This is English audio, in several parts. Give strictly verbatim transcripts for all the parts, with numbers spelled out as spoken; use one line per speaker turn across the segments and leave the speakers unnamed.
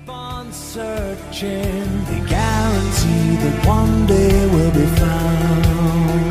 on searching, they guarantee that one day we'll be found.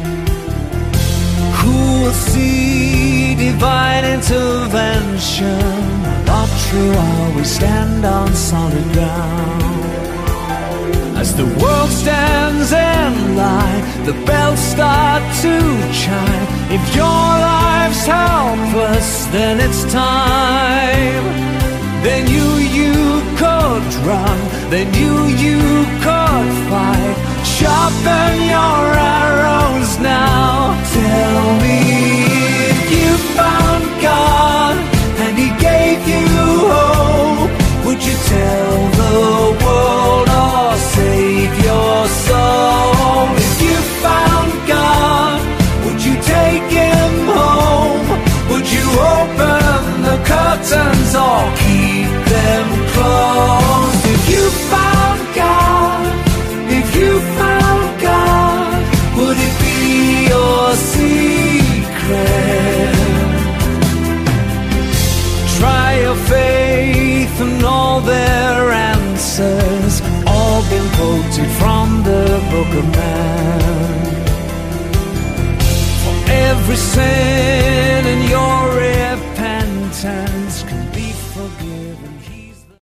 Who will see divine intervention? Not true, always stand on solid ground. As the world stands in line, the bells start to chime. If your life's helpless, then it's time. Then you, you could run, then you, you could fight. Sharpen your arrows now. Tell me, if you found God and He gave you hope, would you tell the world or save your soul? If you found God, would you take Him home? Would you open the curtains or keep them closed? If you found God, if you found God, would it be your secret? Try your faith and all their answers, all been quoted from the Book of Man. For every sin and your repentance,